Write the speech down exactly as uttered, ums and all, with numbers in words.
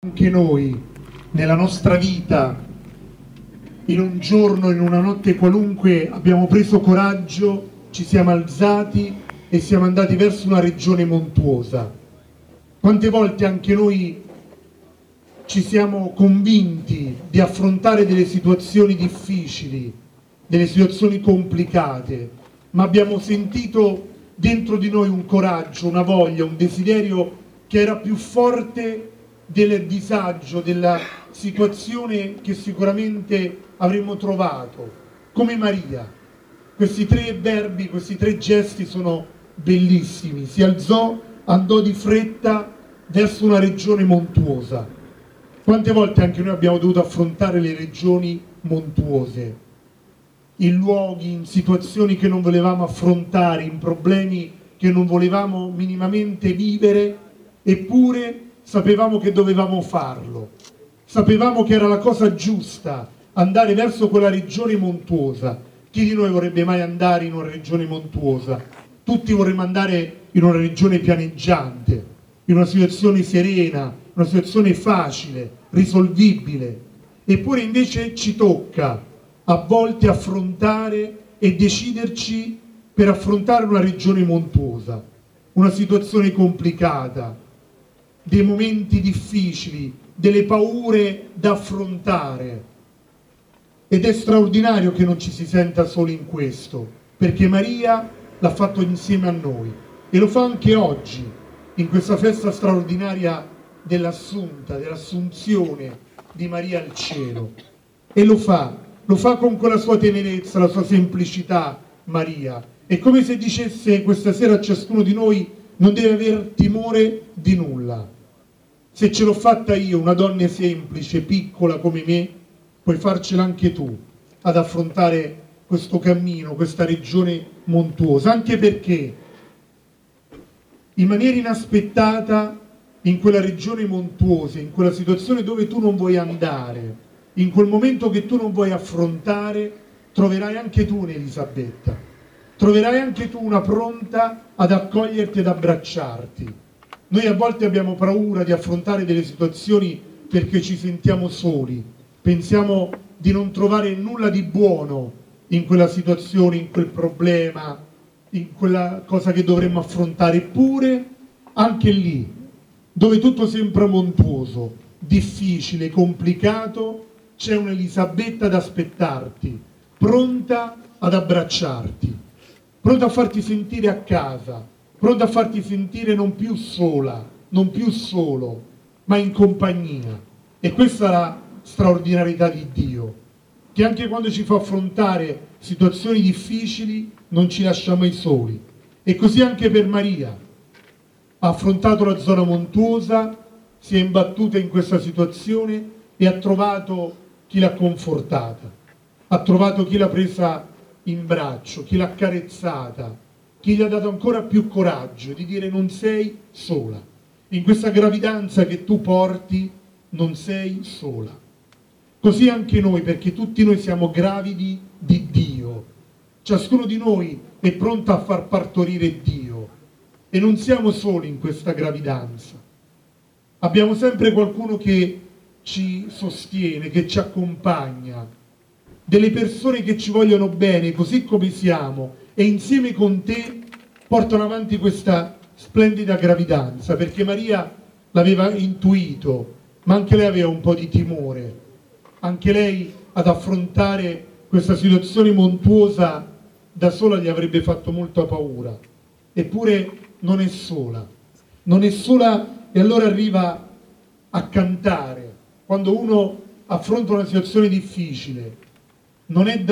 Anche noi, nella nostra vita, in un giorno, in una notte qualunque, abbiamo preso coraggio, ci siamo alzati e siamo andati verso una regione montuosa. Quante volte anche noi ci siamo convinti di affrontare delle situazioni difficili, delle situazioni complicate, ma abbiamo sentito dentro di noi un coraggio, una voglia, un desiderio che era più forte del disagio, della situazione che sicuramente avremmo trovato, come Maria. Questi tre verbi, questi tre gesti sono bellissimi. Si alzò, andò di fretta verso una regione montuosa. Quante volte anche noi abbiamo dovuto affrontare le regioni montuose, in luoghi, in situazioni che non volevamo affrontare, in problemi che non volevamo minimamente vivere, eppure sapevamo che dovevamo farlo, sapevamo che era la cosa giusta andare verso quella regione montuosa. Chi di noi vorrebbe mai andare in una regione montuosa? Tutti vorremmo andare in una regione pianeggiante, in una situazione serena, una situazione facile, risolvibile. Eppure invece ci tocca a volte affrontare e deciderci per affrontare una regione montuosa, una situazione complicata, dei momenti difficili, delle paure da affrontare. Ed è straordinario che non ci si senta soli in questo, perché Maria l'ha fatto insieme a noi e lo fa anche oggi, in questa festa straordinaria dell'Assunta, dell'Assunzione di Maria al cielo. E lo fa, lo fa con quella sua tenerezza, la sua semplicità, Maria. È come se dicesse questa sera a ciascuno di noi: non deve aver timore di nulla. Se ce l'ho fatta io, una donna semplice, piccola come me, puoi farcela anche tu, ad affrontare questo cammino, questa regione montuosa. Anche perché, in maniera inaspettata, in quella regione montuosa, in quella situazione dove tu non vuoi andare, in quel momento che tu non vuoi affrontare, troverai anche tu un'Elisabetta. Troverai anche tu una pronta ad accoglierti ed abbracciarti. Noi a volte abbiamo paura di affrontare delle situazioni perché ci sentiamo soli, pensiamo di non trovare nulla di buono in quella situazione, in quel problema, in quella cosa che dovremmo affrontare. Eppure anche lì, dove tutto sembra montuoso, difficile, complicato, c'è un'Elisabetta ad aspettarti, pronta ad abbracciarti, pronta a farti sentire a casa, pronta a farti sentire non più sola, non più solo, ma in compagnia. E questa è la straordinarietà di Dio, che anche quando ci fa affrontare situazioni difficili non ci lascia mai soli. E così anche per Maria. Ha affrontato la zona montuosa, si è imbattuta in questa situazione e ha trovato chi l'ha confortata, ha trovato chi l'ha presa in braccio, chi l'ha accarezzata, chi gli ha dato ancora più coraggio di dire: non sei sola, in questa gravidanza che tu porti non sei sola. Così anche noi, perché tutti noi siamo gravidi di Dio, ciascuno di noi è pronto a far partorire Dio e non siamo soli in questa gravidanza. Abbiamo sempre qualcuno che ci sostiene, che ci accompagna, delle persone che ci vogliono bene così come siamo e insieme con te portano avanti questa splendida gravidanza, perché Maria l'aveva intuito, ma anche lei aveva un po' di timore, anche lei ad affrontare questa situazione montuosa da sola gli avrebbe fatto molta paura. Eppure non è sola, non è sola, e allora arriva a cantare. Quando uno affronta una situazione difficile, non è da